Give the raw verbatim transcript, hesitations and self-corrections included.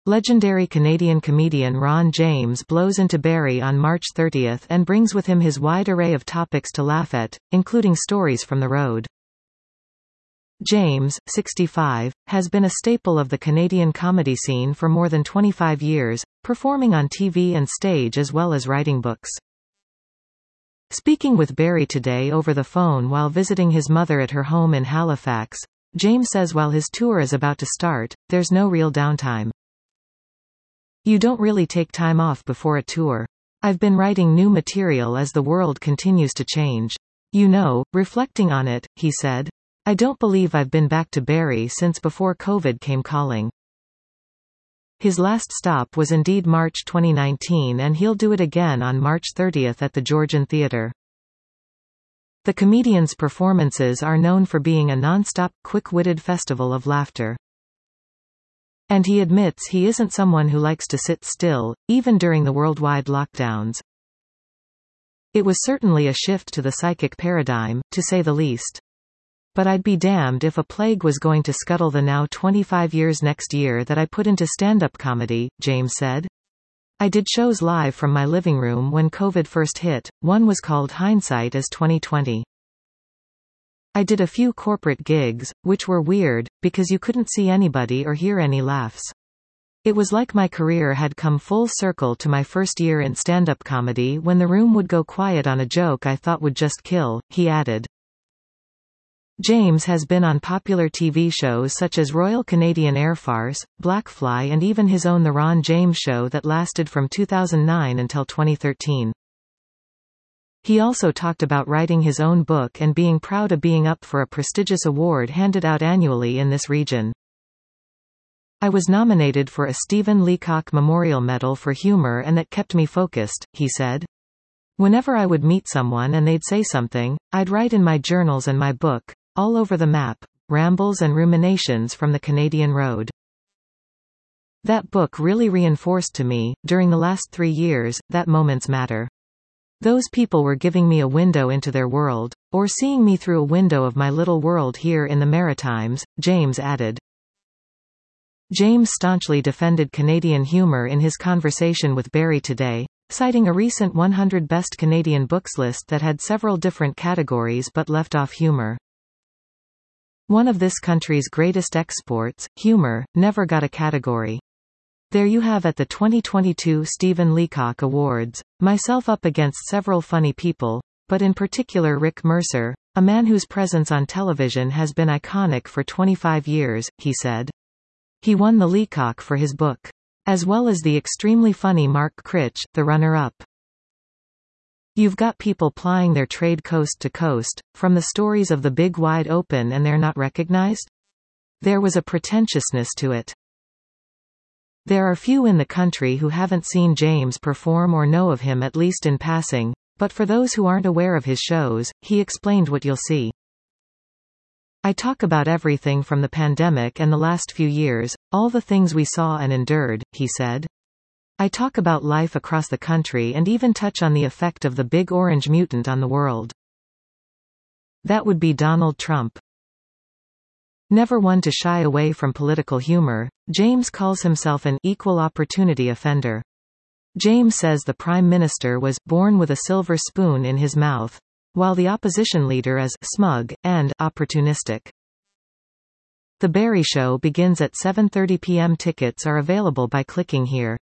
Legendary Canadian comedian Ron James blows into Barrie on March thirtieth and brings with him his wide array of topics to laugh at, including stories from the road. James, sixty-five, has been a staple of the Canadian comedy scene for more than twenty-five years, performing on T V and stage as well as writing books. Speaking with Barrie Today over the phone while visiting his mother at her home in Halifax, James says while his tour is about to start, there's no real downtime. You don't really take time off before a tour. I've been writing new material as the world continues to change. You know, reflecting on it, he said. I don't believe I've been back to Barrie since before COVID came calling. His last stop was indeed March twenty nineteen, and he'll do it again on March thirtieth at the Georgian Theatre. The comedian's performances are known for being a non-stop, quick-witted festival of laughter. And he admits he isn't someone who likes to sit still, even during the worldwide lockdowns. It was certainly a shift to the psychic paradigm, to say the least. But I'd be damned if a plague was going to scuttle the now twenty-five years next year that I put into stand-up comedy, James said. I did shows live from my living room when COVID first hit. One was called Hindsight is twenty twenty. I did a few corporate gigs, which were weird, because you couldn't see anybody or hear any laughs. It was like my career had come full circle to my first year in stand-up comedy when the room would go quiet on a joke I thought would just kill, he added. James has been on popular T V shows such as Royal Canadian Air Farce, Blackfly, and even his own The Ron James Show that lasted from two thousand nine until twenty thirteen. He also talked about writing his own book and being proud of being up for a prestigious award handed out annually in this region. I was nominated for a Stephen Leacock Memorial Medal for humor, and that kept me focused, he said. Whenever I would meet someone and they'd say something, I'd write in my journals and my book, All Over the Map, Rambles and Ruminations from the Canadian Road. That book really reinforced to me, during the last three years, that moments matter. Those people were giving me a window into their world, or seeing me through a window of my little world here in the Maritimes, James added. James staunchly defended Canadian humor in his conversation with Barrie Today, citing a recent one hundred Best Canadian Books list that had several different categories but left off humor. One of this country's greatest exports, humor, never got a category. There you have at the twenty twenty-two Stephen Leacock Awards, myself up against several funny people, but in particular Rick Mercer, a man whose presence on television has been iconic for twenty-five years, he said. He won the Leacock for his book. As well as the extremely funny Mark Critch, the runner-up. You've got people plying their trade coast to coast, from the stories of the big wide open and they're not recognized? There was a pretentiousness to it. There are few in the country who haven't seen James perform or know of him at least in passing, but for those who aren't aware of his shows, he explained what you'll see. I talk about everything from the pandemic and the last few years, all the things we saw and endured, he said. I talk about life across the country and even touch on the effect of the big orange mutant on the world. That would be Donald Trump. Never one to shy away from political humor, James calls himself an equal opportunity offender. James says the Prime Minister was born with a silver spoon in his mouth, while the opposition leader is smug and opportunistic. The Barrie Show begins at seven thirty p m Tickets are available by clicking here.